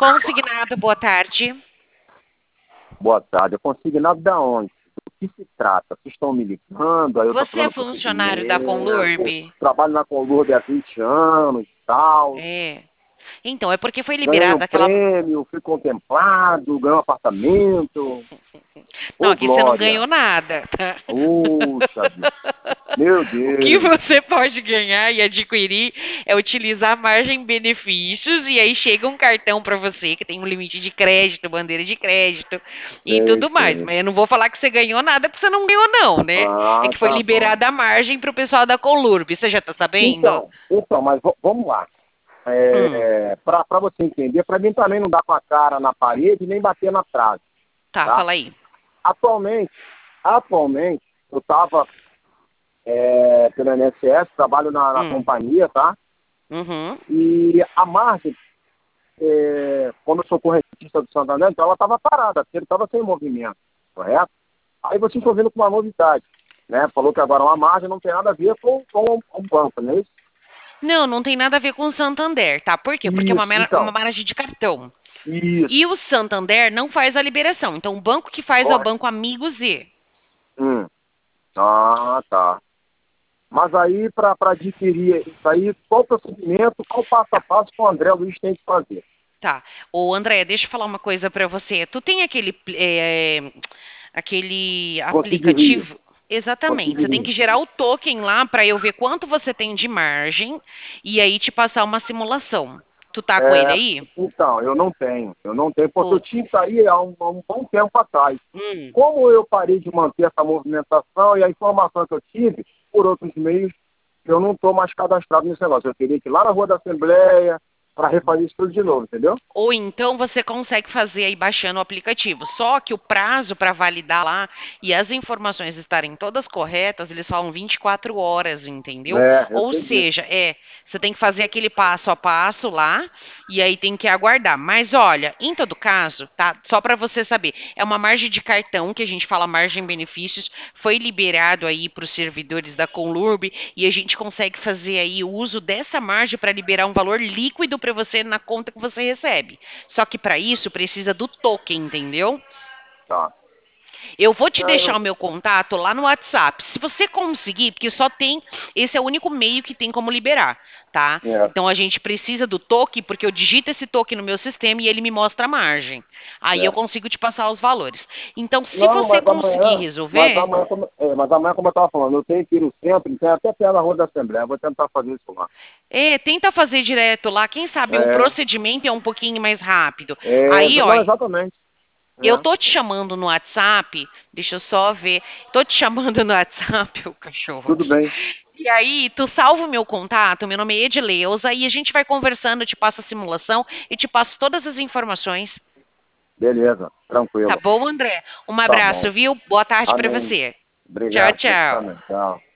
Consignado, boa tarde. Boa tarde. É consignado da onde? Do que se trata? Vocês estão me ligando, aí eu estou Você é falando funcionário da procedimento, Conlurb? trabalho na Conlurb há 20 anos e tal, É. Então, é porque foi ganhei um liberada aquela. prêmio, fui contemplado, ganhei um apartamento. Não, Ô, aqui você não Glória! ganhou nada, tá? Puxa vida! Meu O que Deus! você pode ganhar e adquirir é utilizar a margem benefícios e aí chega um cartão para você que tem um limite de crédito, bandeira de crédito e Sei, tudo mais. sei. Mas eu não vou falar que você ganhou nada porque você não ganhou não, né? É Ah, que foi tá bom. liberada a margem para o pessoal da Conlurb. Você já tá sabendo? Então, mas vamos lá. Hum, Para você entender, para mim também não dá com a cara na parede nem bater na trave, tá, tá? fala aí. Atualmente, eu estava pelo INSS, trabalho na Hum, companhia, tá? uhum. E a margem, como eu sou correntista do Santander, então ela estava parada, porque ele estava sem movimento, correto? Aí vocês estão vindo com uma novidade, né? Falou que agora uma margem não tem nada a ver com o banco, não é isso? Não, não tem nada a ver com o Santander, tá? Por quê? Porque é Isso, uma então, margem de cartão. isso, E o Santander não faz a liberação. Então, o banco que faz é o correto. Banco Amigos e. Hum. Ah, tá. Mas aí, para adquirir isso aí, qual o procedimento, qual o passo a Tá, passo que o André Luiz tem que fazer? tá. Ô, André, deixa eu falar uma coisa pra você. Tu tem aquele Conseguir Rio. aplicativo? Exatamente. Conseguir Você tem Rio. que gerar o token lá pra eu ver quanto você tem de margem e aí te passar uma simulação. Tu tá com ele É, aí? então, eu não tenho, porque eu tinha isso aí há um bom tempo atrás. Hum. Como eu parei de manter essa movimentação e a informação que eu tive, por outros meios, eu não estou mais cadastrado nesse negócio. Eu teria que ir lá na Rua da Assembleia para refazer isso tudo de novo, entendeu? Ou então você consegue fazer aí baixando o aplicativo. Só que o prazo para validar lá e as informações estarem todas corretas, eles falam 24 horas, entendeu? Eu Ou sei disso. seja, você tem que fazer aquele passo a passo lá e aí tem que aguardar. Mas olha, em todo caso, tá? Só para você saber, é uma margem de cartão que a gente fala margem benefícios, foi liberado aí para os servidores da Conlurb e a gente consegue fazer aí o uso dessa margem para liberar um valor líquido para você na conta que você recebe. Só que para isso precisa do token, entendeu? Tá. Eu vou te É, deixar o meu contato lá no WhatsApp. Se você conseguir, porque só tem, esse é o único meio que tem como liberar, tá? é. Então a gente precisa do token, porque eu digito esse token no meu sistema e ele me mostra a margem. Aí eu É. consigo te passar os valores. Então, se Não, você conseguir resolver, mas amanhã, como eu estava falando, eu tenho que ir no centro, então até perto da Rua da Assembleia, eu vou tentar fazer isso lá. tenta fazer direto lá. Quem sabe o É, procedimento é um pouquinho mais rápido. Aí, ó, não, exatamente. eu É, tô te chamando no WhatsApp, deixa eu só ver. Tô te chamando no WhatsApp, o cachorro tudo aqui. bem. E aí, tu salva o meu contato, meu nome é Edileuza, e a gente vai conversando, eu te passo a simulação e te passo todas as informações. Beleza, Tá tranquilo. bom, André? Um Tá abraço, bom. viu? Boa tarde pra Amém. você. Tchau, Obrigado, você tchau. também. Tchau.